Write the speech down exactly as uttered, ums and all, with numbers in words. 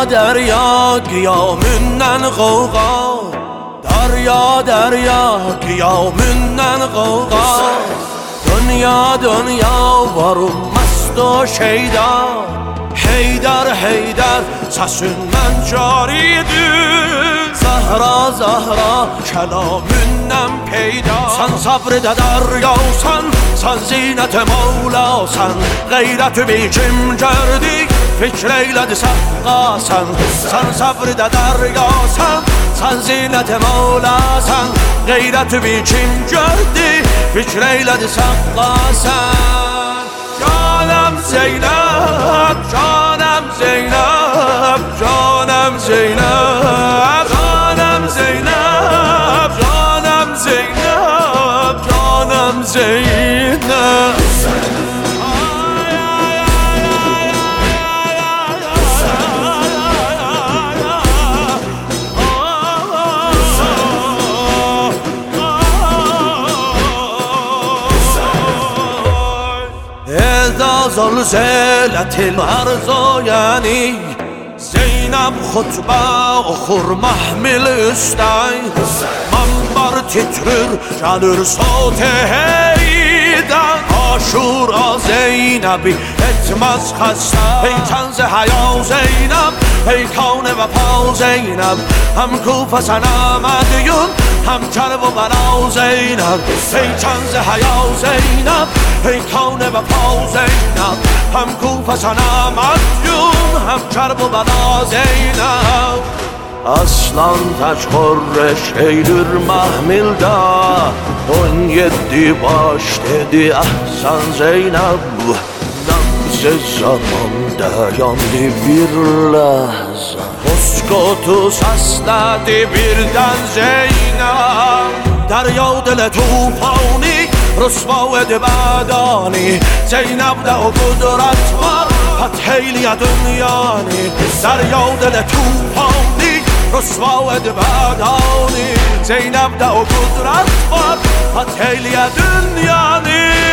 دریا قیامونن غوغا دریا دریا قیامونن غوغا دنیا دنیا وارو مست و شیدا حیدر حیدر سسون من جاریدی زهرا زهرا کلامونم پیدا سن صبر دریا سن سن زینت مولا سن غیرت بیچم کردی فکر ایلد سقا سن سن صبر دریا سن سن زینت مولا سن غیرت بیچم کردی فکر ایلد سقا سن جانم زینب جانم زینب جانم زینب جانم زینب جانم زینب جانم زینب زلزلة الأرزاياني زينب خطبه okur mahmil üstay Mambar titrir gelir sote heyden Aşura Zeynep'i etmez hasta Ey kanze haya Zeynep Ey kavne vefa Zeynep Hem kufa sen Ahmediyun Hem kerb و bela Zeynep Ey kanze haya Zeynep Ey kavne vefa Zeynep Hem kufa sen Ahmediyun Hem kerb و bela Zeynep Aslan taç korreş eylür mahmilda On yedi baş dedi ahsan Zeynep Nabze zaman dayandı bir lahza Koskotu sasledi birden Zeynep Derya dile tufani Rüsva edi bedani Zeynep'de o kudret var Fetheyliye dünyanı Derya dile tufani Rüsva edi bedani Zeynep'de o kudret var Fetheyliye dünyanı